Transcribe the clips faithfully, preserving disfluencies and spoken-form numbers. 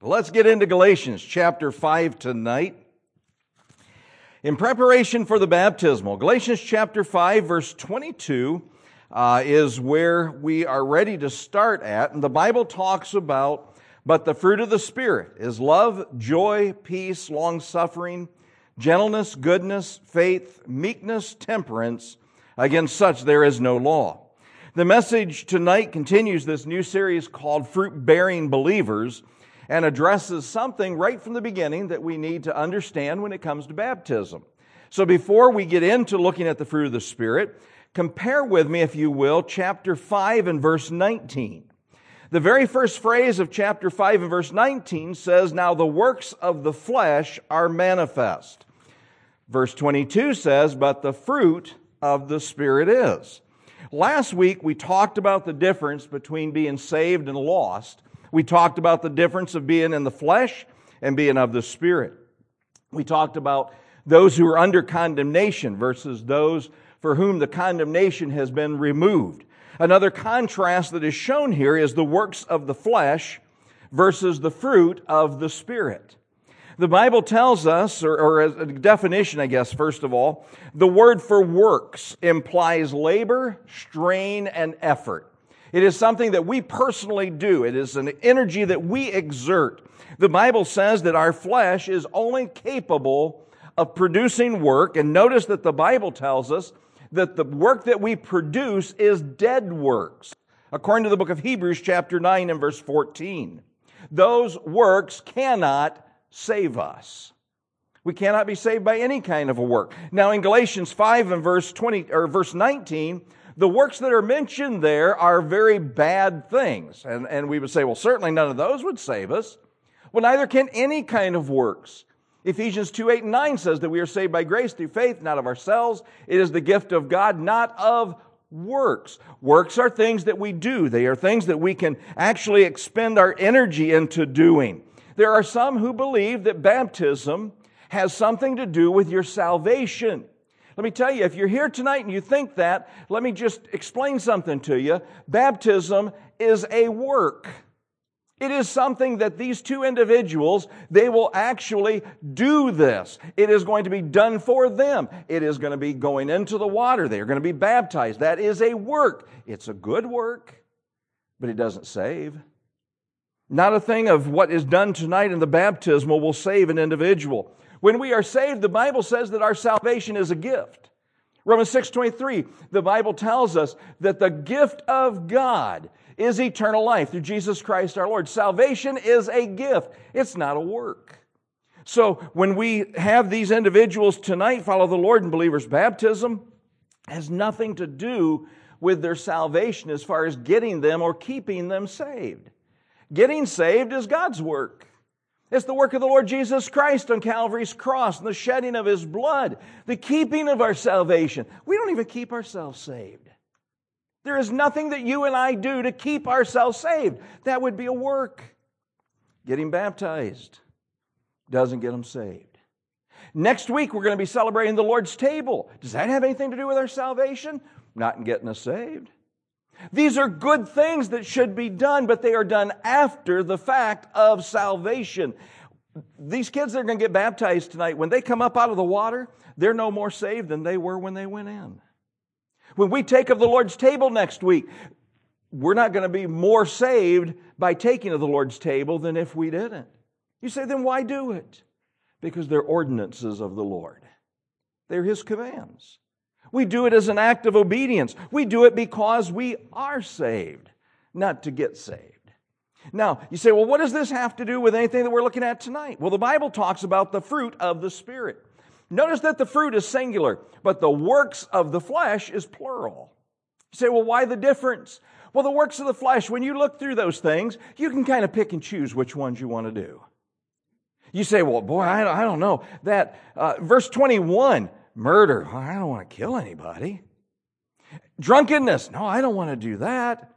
Let's get into Galatians chapter five tonight. In preparation for the baptismal, Galatians chapter five, verse twenty-two uh, is where we are ready to start at. And the Bible talks about, but the fruit of the Spirit is love, joy, peace, long-suffering, gentleness, goodness, faith, meekness, temperance. Against such there is no law. The message tonight continues this new series called Fruit-Bearing Believers, and addresses something right from the beginning that we need to understand when it comes to baptism. So before we get into looking at the fruit of the Spirit, compare with me, if you will, chapter five and verse nineteen. The very first phrase of chapter five and verse nineteen says, "Now the works of the flesh are manifest." Verse twenty-two says, "But the fruit of the Spirit is." Last week we talked about the difference between being saved and lost. We talked about the difference of being in the flesh and being of the Spirit. We talked about those who are under condemnation versus those for whom the condemnation has been removed. Another contrast that is shown here is the works of the flesh versus the fruit of the Spirit. The Bible tells us, or, or a definition, I guess, first of all, the word for works implies labor, strain, and effort. It is something that we personally do. It is an energy that we exert. The Bible says that our flesh is only capable of producing work. And notice that the Bible tells us that the work that we produce is dead works. According to the book of Hebrews chapter nine and verse fourteen. Those works cannot save us. We cannot be saved by any kind of a work. Now in Galatians five and verse twenty or verse nineteen, the works that are mentioned there are very bad things. And, and we would say, well, certainly none of those would save us. Well, neither can any kind of works. Ephesians two, eight, and nine says that we are saved by grace through faith, not of ourselves. It is the gift of God, not of works. Works are things that we do. They are things that we can actually expend our energy into doing. There are some who believe that baptism has something to do with your salvation. Let me tell you, if you're here tonight and you think that, let me just explain something to you. Baptism is a work. It is something that these two individuals, they will actually do this. It is going to be done for them. It is going to be going into the water. They are going to be baptized. That is a work. It's a good work, but it doesn't save. Not a thing of what is done tonight in the baptismal will save an individual. When we are saved, the Bible says that our salvation is a gift. Romans six twenty-three, the Bible tells us that the gift of God is eternal life through Jesus Christ our Lord. Salvation is a gift. It's not a work. So when we have these individuals tonight follow the Lord in believers' baptism, it has nothing to do with their salvation as far as getting them or keeping them saved. Getting saved is God's work. It's the work of the Lord Jesus Christ on Calvary's cross and the shedding of His blood, the keeping of our salvation. We don't even keep ourselves saved. There is nothing that you and I do to keep ourselves saved. That would be a work. Getting baptized doesn't get them saved. Next week, we're going to be celebrating the Lord's table. Does that have anything to do with our salvation? Not in getting us saved. These are good things that should be done, but they are done after the fact of salvation. These kids that are going to get baptized tonight, when they come up out of the water, they're no more saved than they were when they went in. When we take of the Lord's table next week, we're not going to be more saved by taking of the Lord's table than if we didn't. You say, then why do it? Because they're ordinances of the Lord. They're His commands. We do it as an act of obedience. We do it because we are saved, not to get saved. Now, you say, well, what does this have to do with anything that we're looking at tonight? Well, the Bible talks about the fruit of the Spirit. Notice that the fruit is singular, but the works of the flesh is plural. You say, well, why the difference? Well, the works of the flesh, when you look through those things, you can kind of pick and choose which ones you want to do. You say, well, boy, I don't, I don't know. That uh, verse twenty-one, murder, well, I don't want to kill anybody. Drunkenness, no, I don't want to do that.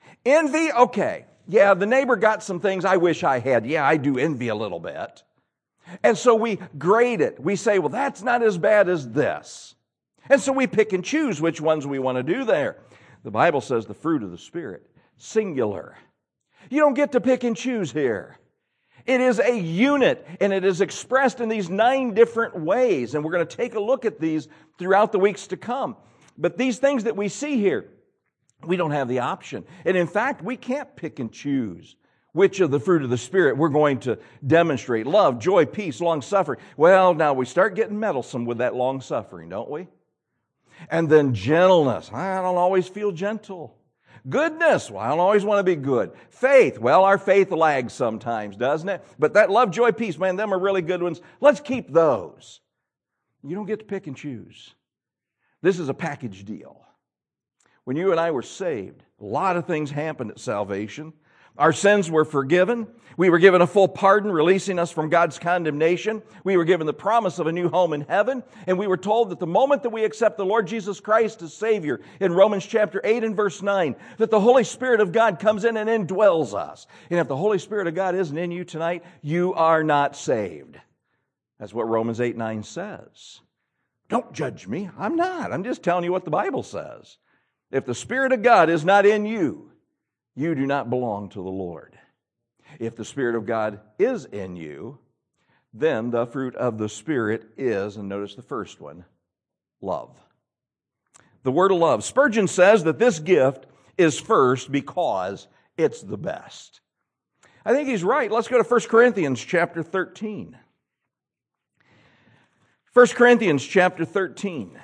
Envy, okay. Yeah, the neighbor got some things I wish I had. Yeah, I do envy a little bit. And so we grade it. We say, well, that's not as bad as this. And so we pick and choose which ones we want to do there. The Bible says the fruit of the Spirit, singular. You don't get to pick and choose here. It is a unit, and it is expressed in these nine different ways. And we're going to take a look at these throughout the weeks to come. But these things that we see here, we don't have the option. And in fact, we can't pick and choose which of the fruit of the Spirit we're going to demonstrate. Love, joy, peace, long-suffering. Well, now we start getting meddlesome with that long-suffering, don't we? And then gentleness. I don't always feel gentle. Goodness. Well, I don't always want to be good. Faith. Well, our faith lags sometimes, doesn't it? But that love, joy, peace, man, them are really good ones. Let's keep those. You don't get to pick and choose. This is a package deal. When you and I were saved, a lot of things happened at salvation. Our sins were forgiven. We were given a full pardon, releasing us from God's condemnation. We were given the promise of a new home in heaven. And we were told that the moment that we accept the Lord Jesus Christ as Savior, in Romans chapter eight and verse nine, that the Holy Spirit of God comes in and indwells us. And if the Holy Spirit of God isn't in you tonight, you are not saved. That's what Romans eight nine says. Don't judge me. I'm not. I'm just telling you what the Bible says. If the Spirit of God is not in you, you do not belong to the Lord. If the Spirit of God is in you, then the fruit of the Spirit is, and notice the first one, love. The word of love. Spurgeon says that this gift is first because it's the best. I think he's right. Let's go to First Corinthians chapter thirteen. First Corinthians chapter thirteen.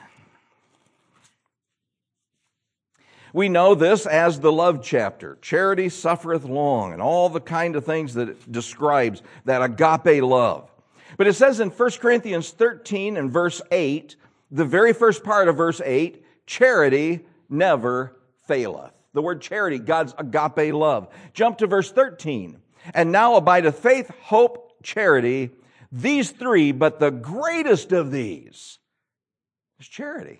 We know this as the love chapter. Charity suffereth long, and all the kind of things that it describes, that agape love. But it says in First Corinthians thirteen and verse eight, the very first part of verse eight, charity never faileth. The word charity, God's agape love. Jump to verse thirteen. And now abideth faith, hope, charity, these three, but the greatest of these is charity.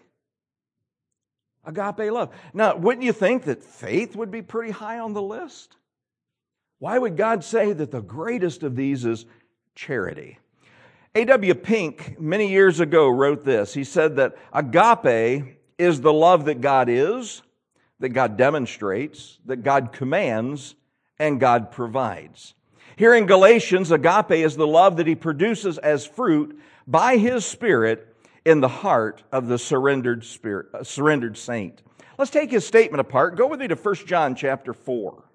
Agape love. Now, wouldn't you think that faith would be pretty high on the list? Why would God say that the greatest of these is charity? A W Pink, many years ago, wrote this. He said that agape is the love that God is, that God demonstrates, that God commands, and God provides. Here in Galatians, agape is the love that He produces as fruit by His Spirit in the heart of the surrendered spirit, uh, surrendered saint. Let's take his statement apart. Go with me to First John chapter four.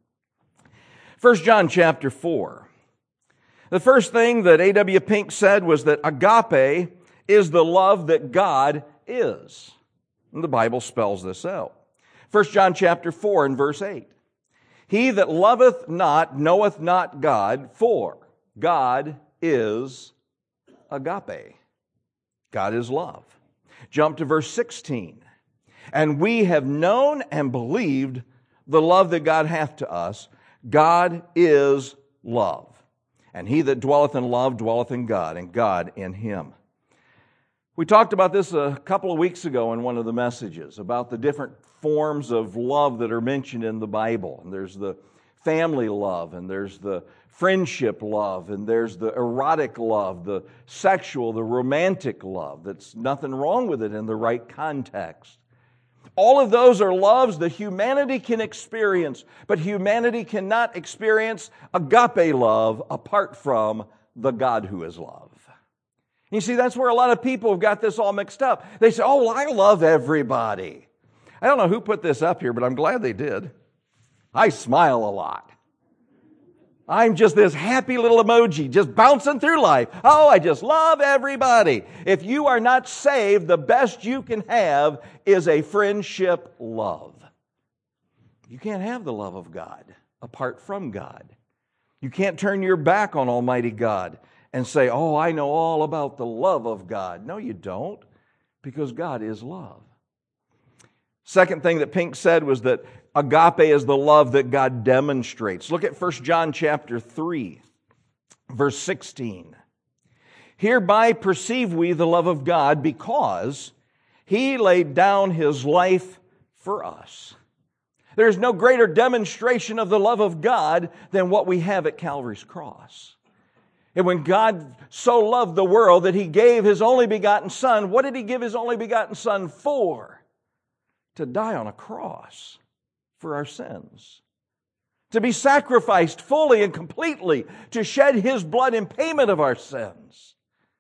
First John chapter four. The first thing that A W Pink said was that agape is the love that God is. And the Bible spells this out. First John chapter four and verse eight. He that loveth not knoweth not God, for God is agape. God is love. Jump to verse sixteen. And we have known and believed the love that God hath to us. God is love. And he that dwelleth in love dwelleth in God, and God in him. We talked about this a couple of weeks ago in one of the messages, about the different forms of love that are mentioned in the Bible. And there's the family love, and there's the friendship love, and there's the erotic love, the sexual, the romantic love. That's nothing wrong with it in the right context. All of those are loves that humanity can experience, but humanity cannot experience agape love apart from the God who is love. You see, that's where a lot of people have got this all mixed up. They say, oh, well, I love everybody. I don't know who put this up here, but I'm glad they did. I smile a lot. I'm just this happy little emoji, just bouncing through life. Oh, I just love everybody. If you are not saved, the best you can have is a friendship love. You can't have the love of God apart from God. You can't turn your back on Almighty God and say, oh, I know all about the love of God. No, you don't, because God is love. Second thing that Pink said was that agape is the love that God demonstrates. Look at First John chapter three, verse sixteen. Hereby perceive we the love of God, because He laid down His life for us. There is no greater demonstration of the love of God than what we have at Calvary's cross. And when God so loved the world that He gave His only begotten Son, what did He give His only begotten Son for? To die on a cross for our sins. to be sacrificed fully and completely, to shed His blood in payment of our sins.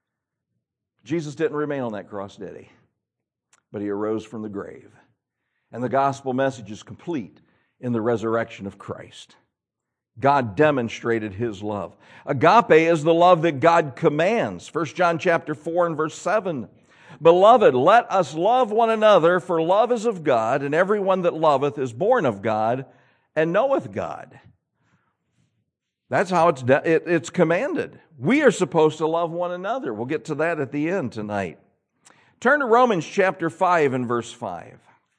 Jesus didn't remain on that cross, did He? But He arose from the grave. And the gospel message is complete in the resurrection of Christ. God demonstrated His love. Agape is the love that God commands. First John chapter four and verse seven. Beloved, let us love one another, for love is of God, and everyone that loveth is born of God and knoweth God. That's how it's, de- it, it's commanded. We are supposed to love one another. We'll get to that at the end tonight. Turn to Romans chapter five and verse five.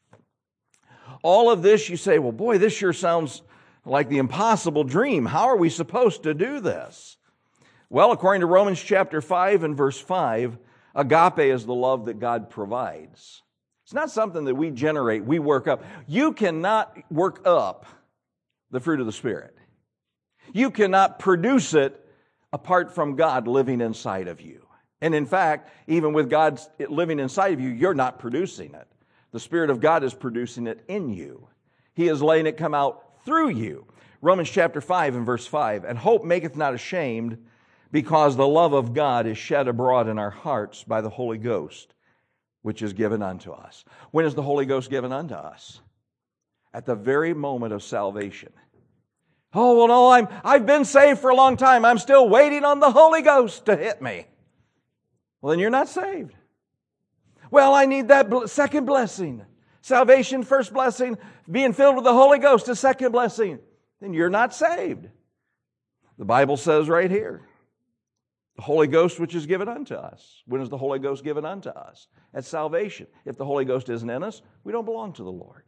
All of this, you say, well, boy, this sure sounds like the impossible dream. How are we supposed to do this? Well, according to Romans chapter five and verse five, agape is the love that God provides. It's not something that we generate, we work up. You cannot work up the fruit of the Spirit. You cannot produce it apart from God living inside of you. And in fact, even with God living inside of you, you're not producing it. The Spirit of God is producing it in you. He is letting it come out through you. Romans chapter five and verse five, and hope maketh not ashamed, because the love of God is shed abroad in our hearts by the Holy Ghost, which is given unto us. When is the Holy Ghost given unto us? At the very moment of salvation. Oh, well, no, I'm, I've been saved for a long time. I'm still waiting on the Holy Ghost to hit me. Well, then you're not saved. Well, I need that second blessing. Salvation, first blessing. Being filled with the Holy Ghost, a second blessing. Then you're not saved. The Bible says right here, the Holy Ghost which is given unto us. When is the Holy Ghost given unto us? At salvation. If the Holy Ghost isn't in us, we don't belong to the Lord.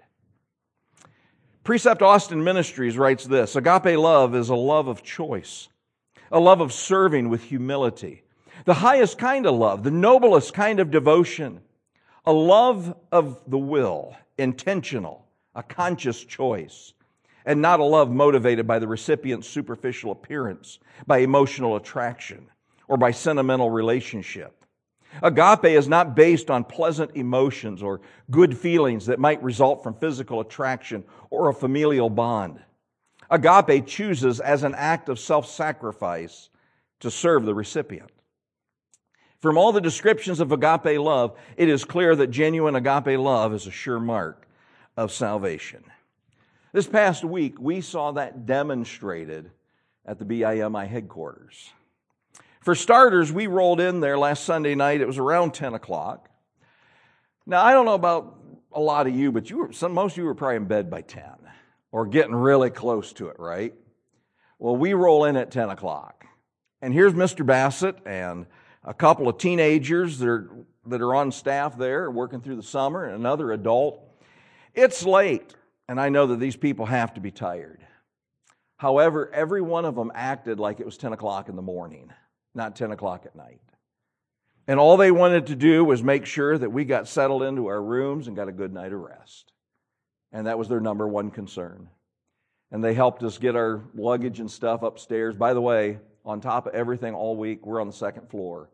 Precept Austin Ministries writes this: agape love is a love of choice, a love of serving with humility, the highest kind of love, the noblest kind of devotion, a love of the will, intentional, a conscious choice, and not a love motivated by the recipient's superficial appearance, by emotional attraction, or by sentimental relationship. Agape is not based on pleasant emotions or good feelings that might result from physical attraction or a familial bond. Agape chooses as an act of self-sacrifice to serve the recipient. From all the descriptions of agape love, it is clear that genuine agape love is a sure mark of salvation. This past week, we saw that demonstrated at the B I M I headquarters. For starters, we rolled in there last Sunday night. It was around ten o'clock. Now, I don't know about a lot of you, but you were, some, most of you were probably in bed by ten or getting really close to it, right? Well, we roll in at ten o'clock. And here's Mister Bassett and a couple of teenagers that are, that are on staff there working through the summer, and another adult. It's late, and I know that these people have to be tired. However, every one of them acted like it was ten o'clock in the morning, not ten o'clock at night. And all they wanted to do was make sure that we got settled into our rooms and got a good night of rest. And that was their number one concern. And they helped us get our luggage and stuff upstairs. By the way, on top of everything all week, we're on the second floor.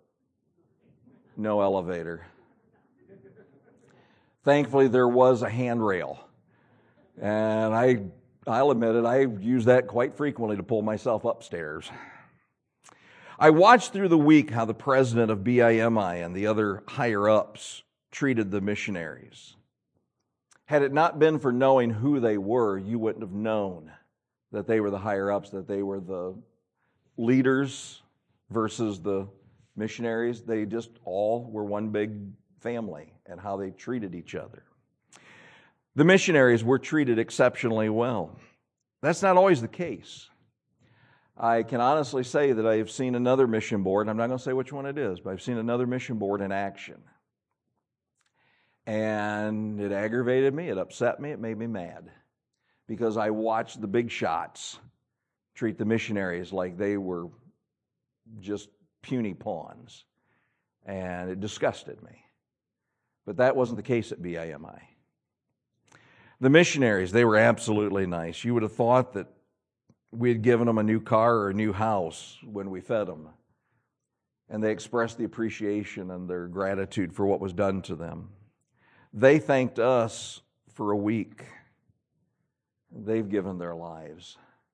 No elevator. Thankfully, there was a handrail. And I, I'll admit it, I use that quite frequently to pull myself upstairs. I watched through the week how the president of B I M I and the other higher-ups treated the missionaries. Had it not been for knowing who they were, you wouldn't have known that they were the higher-ups, that they were the leaders versus the missionaries. They just all were one big family and how they treated each other. The missionaries were treated exceptionally well. That's not always the case. I can honestly say that I have seen another mission board, and I'm not going to say which one it is, but I've seen another mission board in action. And it aggravated me, it upset me, it made me mad. Because I watched the big shots treat the missionaries like they were just puny pawns. And it disgusted me. But that wasn't the case at B I M I. The missionaries, they were absolutely nice. You would have thought that we had given them a new car or a new house when we fed them. And they expressed the appreciation and their gratitude for what was done to them. They thanked us for a week. They've given their lives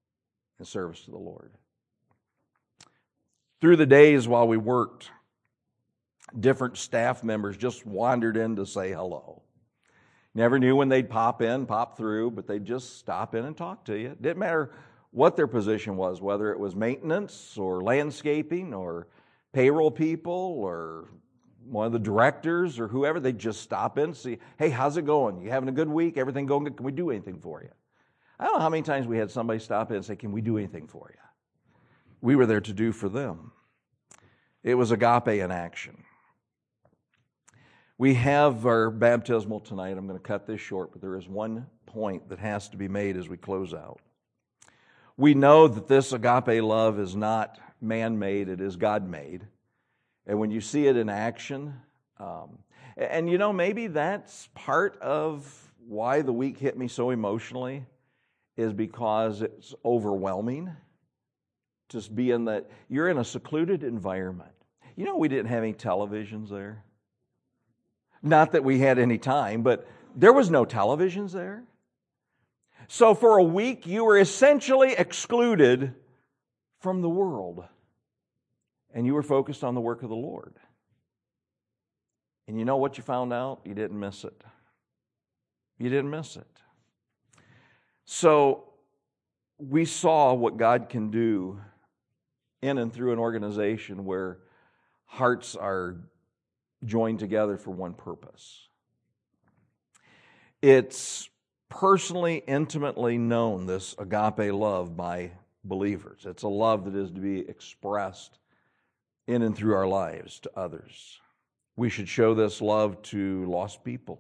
in service to the Lord. Through the days while we worked, different staff members just wandered in to say hello. Never knew when they'd pop in, pop through, but they'd just stop in and talk to you. Didn't matter what their position was, whether it was maintenance or landscaping or payroll people or one of the directors or whoever. They'd just stop in and see, hey, how's it going? You having a good week? Everything going good? Can we do anything for you? I don't know how many times we had somebody stop in and say, can we do anything for you? We were there to do for them. It was agape in action. We have our baptismal tonight. I'm going to cut this short, but there is one point that has to be made as we close out. We know that this agape love is not man-made, it is God-made. And when you see it in action, um, and you know, maybe that's part of why the week hit me so emotionally, is because it's overwhelming. Just be in that, you're in a secluded environment. You know, we didn't have any televisions there. Not that we had any time, but there was no televisions there. So for a week, you were essentially excluded from the world. And you were focused on the work of the Lord. And you know what you found out? You didn't miss it. You didn't miss it. So we saw what God can do in and through an organization where hearts are joined together for one purpose. It's personally, intimately known, this agape love, by believers. It's a love that is to be expressed in and through our lives to others. We should show this love to lost people.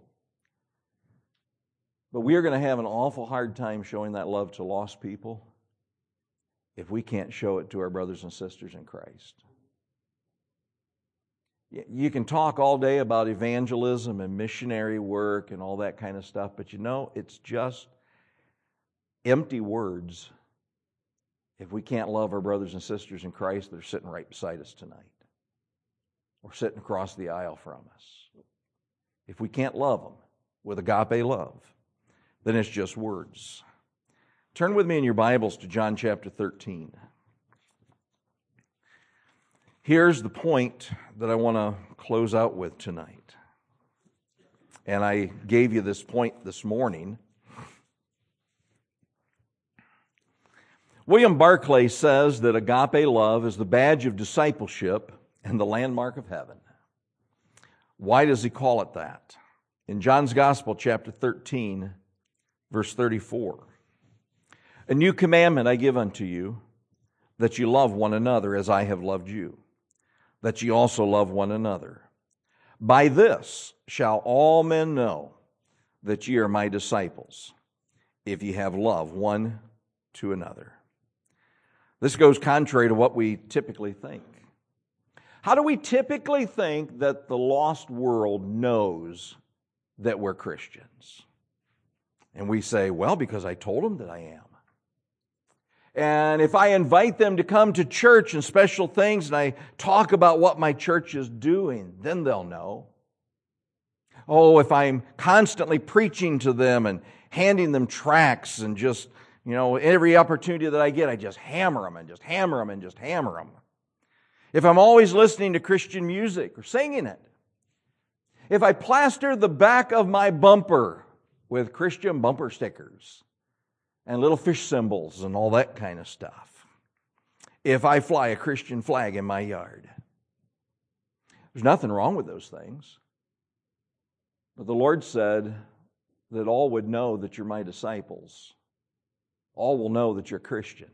But we are going to have an awful hard time showing that love to lost people if we can't show it to our brothers and sisters in Christ. You can talk all day about evangelism and missionary work and all that kind of stuff, but you know, it's just empty words if we can't love our brothers and sisters in Christ that are sitting right beside us tonight or sitting across the aisle from us. If we can't love them with agape love, then it's just words. Turn with me in your Bibles to John chapter thirteen. Here's the point that I want to close out with tonight. And I gave you this point this morning. William Barclay says that agape love is the badge of discipleship and the landmark of heaven. Why does he call it that? In John's Gospel, chapter thirteen, verse thirty-four. A new commandment I give unto you, that you love one another as I have loved you, that ye also love one another. By this shall all men know that ye are my disciples, if ye have love one to another. This goes contrary to what we typically think. How do we typically think that the lost world knows that we're Christians? And we say, well, because I told them that I am. And if I invite them to come to church and special things and I talk about what my church is doing, then they'll know. Oh, if I'm constantly preaching to them and handing them tracts and just, you know, every opportunity that I get, I just hammer them and just hammer them and just hammer them. If I'm always listening to Christian music or singing it. If I plaster the back of my bumper with Christian bumper stickers and little fish symbols and all that kind of stuff. If I fly a Christian flag in my yard. There's nothing wrong with those things. But the Lord said that all would know that you're my disciples. All will know that you're Christian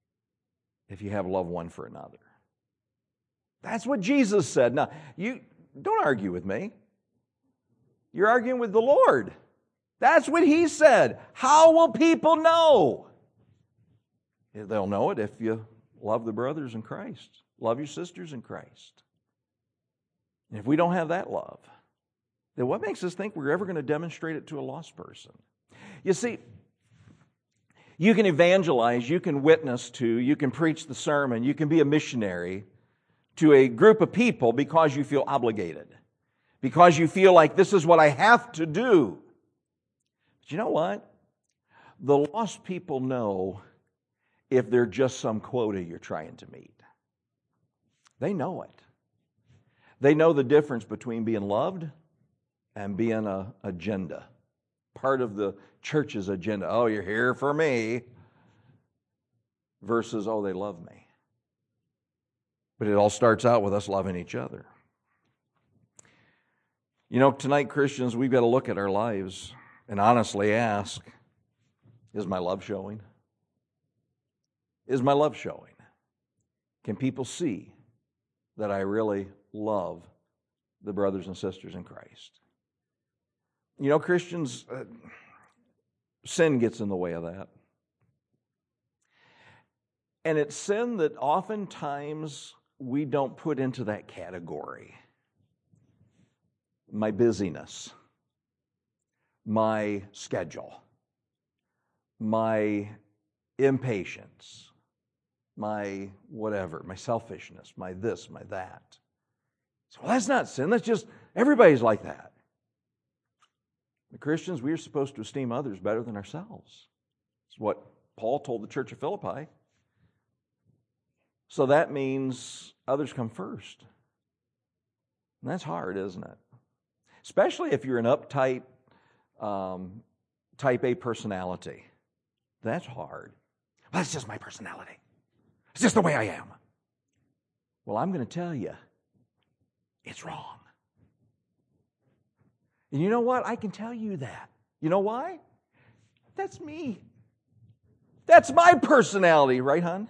if you have love one for another. That's what Jesus said. Now, you don't argue with me. You're arguing with the Lord. That's what He said. How will people know? They'll know it if you love the brothers in Christ. Love your sisters in Christ. And if we don't have that love, then what makes us think we're ever going to demonstrate it to a lost person? You see, you can evangelize, you can witness to, you can preach the sermon, you can be a missionary to a group of people because you feel obligated, because you feel like this is what I have to do. But you know what? The lost people know if they're just some quota you're trying to meet. They know it. They know the difference between being loved and being an agenda. Part of the church's agenda. Oh, you're here for me. Versus, oh, they love me. But it all starts out with us loving each other. You know, tonight, Christians, we've got to look at our lives and honestly ask, is my love showing? Is my love showing? Can people see that I really love the brothers and sisters in Christ? You know, Christians, uh, sin gets in the way of that. And it's sin that oftentimes we don't put into that category. My busyness, my schedule, my impatience, my whatever, my selfishness, my this, my that. So well, that's not sin. That's just, everybody's like that. The Christians, we are supposed to esteem others better than ourselves. It's what Paul told the church of Philippi. So that means others come first. And that's hard, isn't it? Especially if you're an uptight, um, type A personality. That's hard. Well, that's just my personality. It's just the way I am. Well, I'm going to tell you, it's wrong. And you know what? I can tell you that. You know why? That's me. That's my personality, right, hon?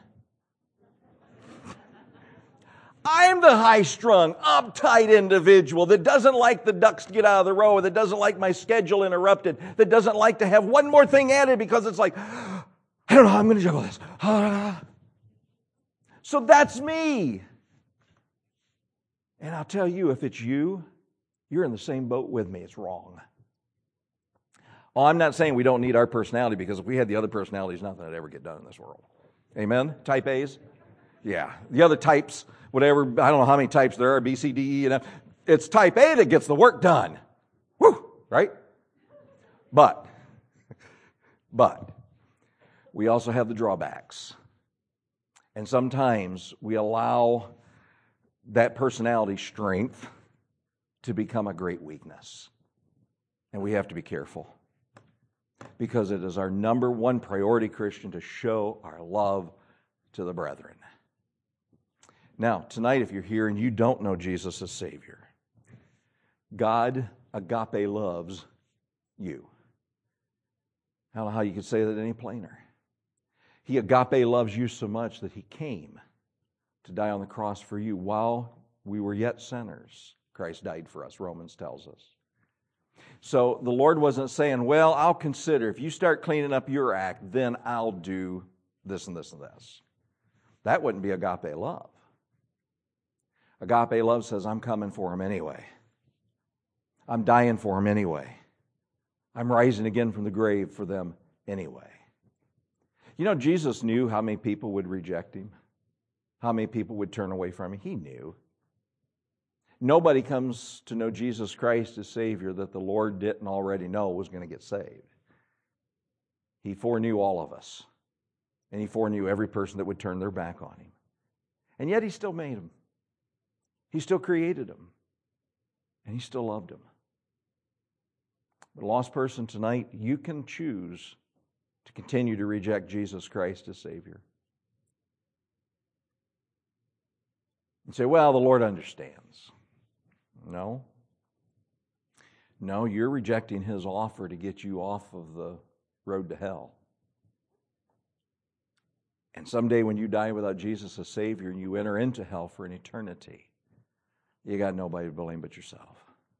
I'm the high-strung, uptight individual that doesn't like the ducks to get out of the row, that doesn't like my schedule interrupted, that doesn't like to have one more thing added because it's like, I don't know how I'm going to juggle this. So that's me. And I'll tell you, if it's you, you're in the same boat with me. It's wrong. Oh, I'm not saying we don't need our personality, because if we had the other personalities, nothing would ever get done in this world. Amen? Type A's? Yeah. The other types, whatever, I don't know how many types there are, B, C, D, E, and F. It's type A that gets the work done. Woo! Right? But, but, we also have the drawbacks. And sometimes we allow that personality strength to become a great weakness. And we have to be careful. Because it is our number one priority, Christian, to show our love to the brethren. Now, tonight, if you're here and you don't know Jesus as Savior, God, agape, loves you. I don't know how you could say that any plainer. He, agape, loves you so much that He came to die on the cross for you while we were yet sinners. Christ died for us, Romans tells us. So the Lord wasn't saying, well, I'll consider, if you start cleaning up your act, then I'll do this and this and this. That wouldn't be agape love. Agape love says, I'm coming for him anyway. I'm dying for him anyway. I'm rising again from the grave for them anyway. You know, Jesus knew how many people would reject him, how many people would turn away from him. He knew. Nobody comes to know Jesus Christ as Savior that the Lord didn't already know was going to get saved. He foreknew all of us. And He foreknew every person that would turn their back on Him. And yet He still made them. He still created them. And He still loved them. But a lost person tonight, you can choose to continue to reject Jesus Christ as Savior. And say, well, the Lord understands. No. No, you're rejecting His offer to get you off of the road to hell. And someday when you die without Jesus as Savior and you enter into hell for an eternity, you got nobody to blame but yourself.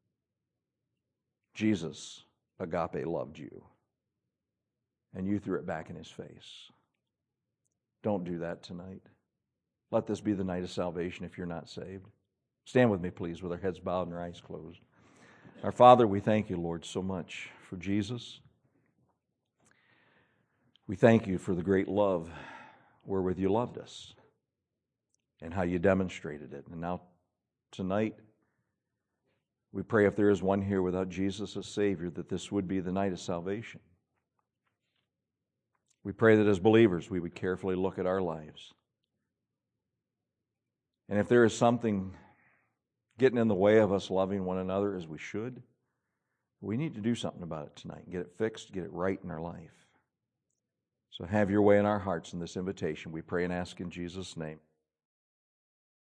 Jesus, agape, loved you. And you threw it back in His face. Don't do that tonight. Let this be the night of salvation if you're not saved. Stand with me, please, with our heads bowed and our eyes closed. Our Father, we thank you, Lord, so much for Jesus. We thank you for the great love wherewith you loved us and how you demonstrated it. And now, tonight, we pray if there is one here without Jesus as Savior, that this would be the night of salvation. We pray that as believers we would carefully look at our lives. And if there is something getting in the way of us loving one another as we should, we need to do something about it tonight. Get it fixed, get it right in our life. So have your way in our hearts in this invitation. We pray and ask in Jesus' name.